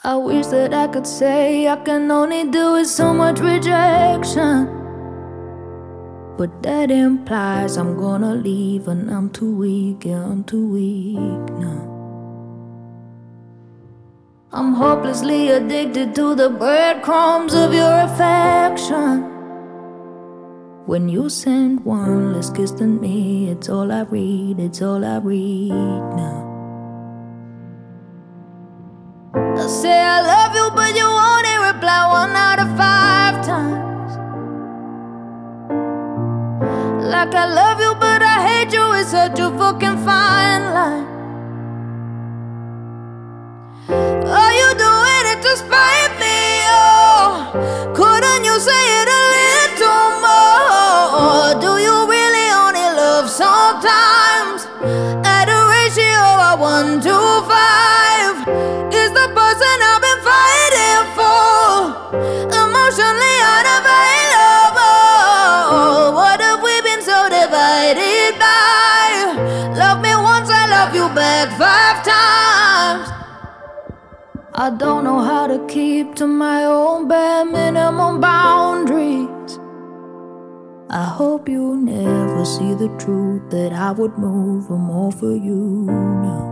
I wish that I could say I can only deal with so much rejection, but that implies I'm gonna leave and I'm too weak, yeah, I'm too weak now. I'm hopelessly addicted to the breadcrumbs of your affection. When you send one less kiss than me, it's all I read, it's all I read now. I say I love you, but you only reply 1 out of 5 times. Like I love you, but I hate you, it's such a fucking fine line. Are you doing it to spite me? Oh, couldn't you say it a little more? Do you really only love sometimes? At a ratio of 1 to 5, is the person I've been fighting for emotionally unavailable? What have we been so divided by? Love me once, I love you back 5 times. I don't know how to keep to my own bare minimum boundaries. I hope you never see the truth that I would move them all for you now.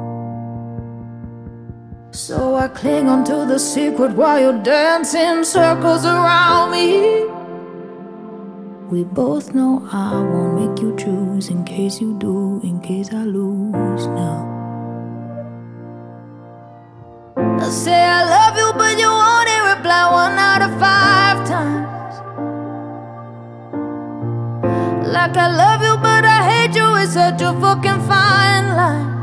So I cling onto the secret while you dance in circles around me. We both know I won't make you choose in case you do, in case I lose now. I say I love you, but you only reply 1 out of 5 times. Like I love you, but I hate you, it's such a fucking fine line.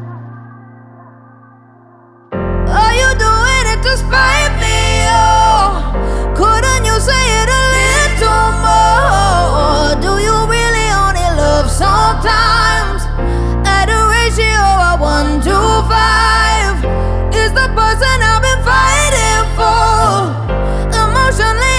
Are you doing it to spite me? Oh, couldn't you say it a little more? Do you really only love sometimes? At a ratio of 1 to 5, is the person I've been fighting for emotionally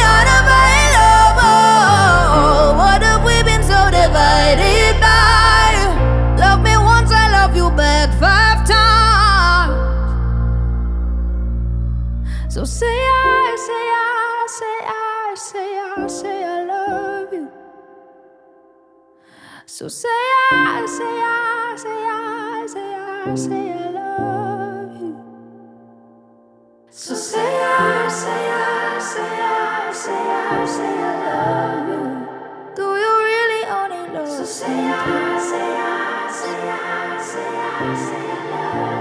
unavailable? What have we been so divided by? Love me once, I love you back 5 times. So say I love you. So say I love you. So say I love you. Do you really only love? So say I love you.